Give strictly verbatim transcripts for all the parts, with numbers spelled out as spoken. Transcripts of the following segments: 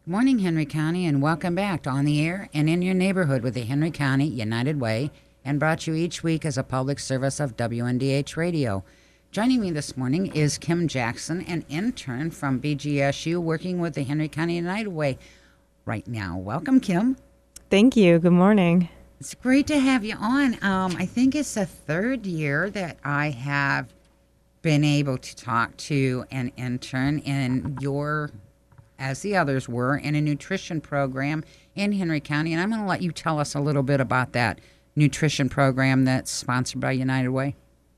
Morning, Henry County, and welcome back to On the Air and in Your Neighborhood with the Henry County United Way, and brought to you each week as a public service of W N D H Radio. Joining me this morning is Kim Jackson, an intern from B G S U working with the Henry County United Way right now. Welcome, Kim. Thank you. Good morning. It's great to have you on. Um, I think it's the third year that I have been able to talk to an intern in your, as the others were, in a nutrition program in Henry County. And I'm going to let you tell us a little bit about that nutrition program that's sponsored by United Way.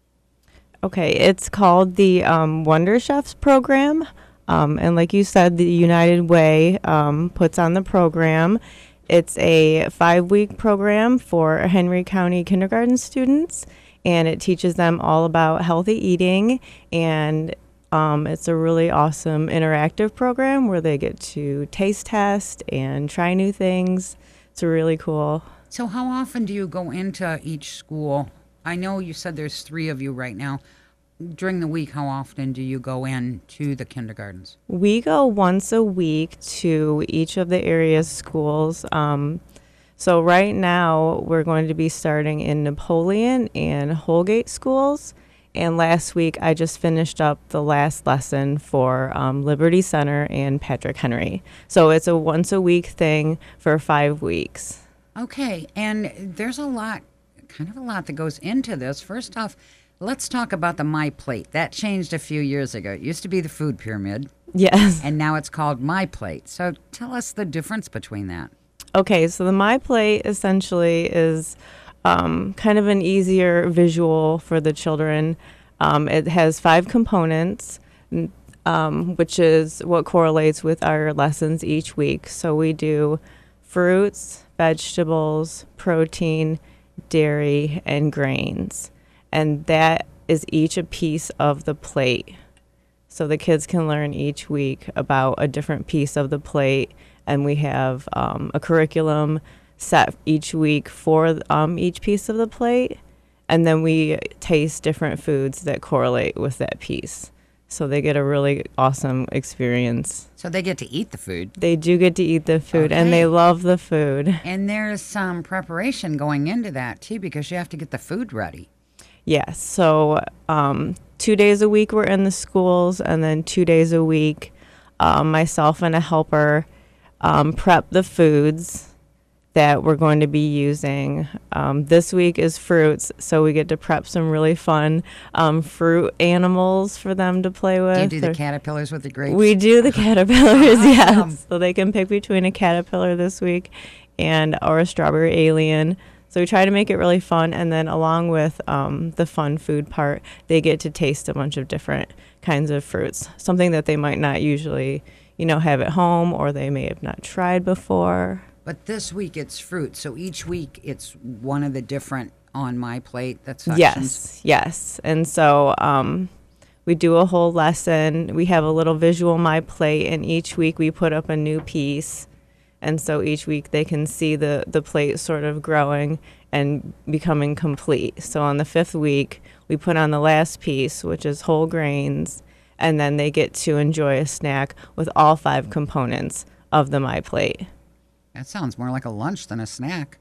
Okay, it's called the um, Wonder Chefs program. Um, and like you said, the United Way um, puts on the program. It's a five-week program for Henry County kindergarten students, and it teaches them all about healthy eating, and Um, it's a really awesome interactive program where they get to taste test and try new things. It's really cool. So how often do you go into each school? I know you said there's three of you right now. During the week, how often do you go in to the kindergartens? We go once a week to each of the area's schools. Um, so right now we're going to be starting in Napoleon and Holgate schools. And last week, I just finished up the last lesson for um, Liberty Center and Patrick Henry. So it's a once-a-week thing for five weeks. Okay, and there's a lot, kind of a lot that goes into this. First off, let's talk about the My Plate. That changed a few years ago. It used to be the food pyramid. Yes. And now it's called My Plate. So tell us the difference between that. Okay, so the My Plate essentially is Um, kind of an easier visual for the children. Um, it has five components, um, which is what correlates with our lessons each week. So we do fruits, vegetables, protein, dairy, and grains. And that is each a piece of the plate. So the kids can learn each week about a different piece of the plate. And we have um, a curriculum set each week for um, each piece of the plate, and then we taste different foods that correlate with that piece. So they get a really awesome experience. So they get to eat the food. They do get to eat the food, Okay. and they love the food. And there's some preparation going into that, too, because you have to get the food ready. Yes, so um, two days a week we're in the schools, and then two days a week um, myself and a helper um, prep the foods that we're going to be using. Um, this week is fruits, so we get to prep some really fun um, fruit animals for them to play with. Do you do the caterpillars with the grapes? We do the caterpillars, Awesome. yes. So they can pick between a caterpillar this week and or a strawberry alien. So we try to make it really fun, and then along with um, the fun food part, they get to taste a bunch of different kinds of fruits, something that they might not usually, you know, have at home, or they may have not tried before. But this week it's fruit, so each week it's one of the different on My Plate. That's sections. Yes, yes. And so um, we do a whole lesson. We have a little visual My Plate, and each week we put up a new piece. And so each week they can see the, the plate sort of growing and becoming complete. So on the fifth week, we put on the last piece, which is whole grains, and then they get to enjoy a snack with all five components of the My Plate. That sounds more like a lunch than a snack.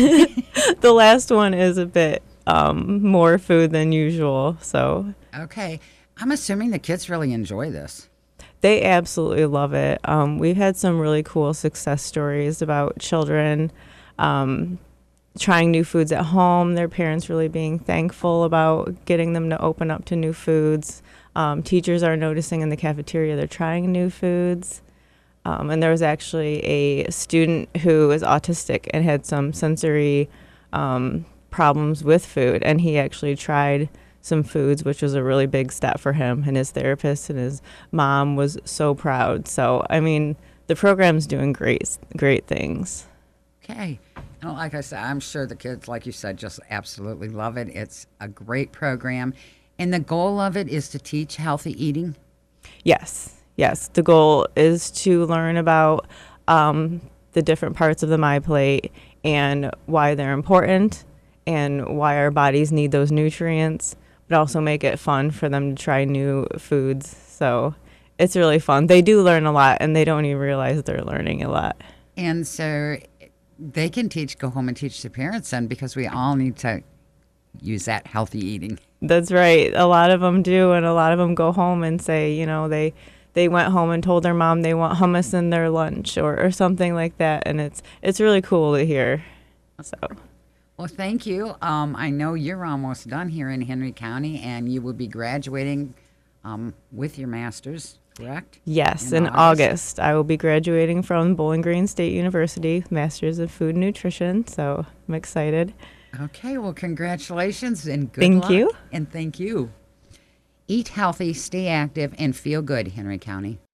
The last one is a bit um, more food than usual, so. Okay. I'm assuming the kids really enjoy this. They absolutely love it. Um, we've had some really cool success stories about children um, trying new foods at home, their parents really being thankful about getting them to open up to new foods. Um, teachers are noticing in the cafeteria they're trying new foods. Um, and there was actually a student who is autistic and had some sensory um, problems with food, and he actually tried some foods, which was a really big step for him. And his therapist and his mom was so proud. So, I mean, the program's doing great, great things. Okay. And like I said, I'm sure the kids, like you said, just absolutely love it. It's a great program. And the goal of it is to teach healthy eating? Yes. Yes, the goal is to learn about um, the different parts of the My Plate and why they're important and why our bodies need those nutrients, but also make it fun for them to try new foods. So it's really fun. They do learn a lot, and they don't even realize they're learning a lot. And so they can teach, go home and teach the parents then, because we all need to use that healthy eating. That's right. A lot of them do, and a lot of them go home and say, you know, they they went home and told their mom they want hummus in their lunch or, or something like that, and it's it's really cool to hear. So, Well, thank you. Um, I know you're almost done here in Henry County, and you will be graduating um, with your master's, correct? yes, In in, August. August. I will be graduating from Bowling Green State University, Masters of Food and Nutrition, so I'm excited. Okay, well, congratulations and good Thank luck. you. And thank you. Eat healthy, stay active, and feel good, Henry County.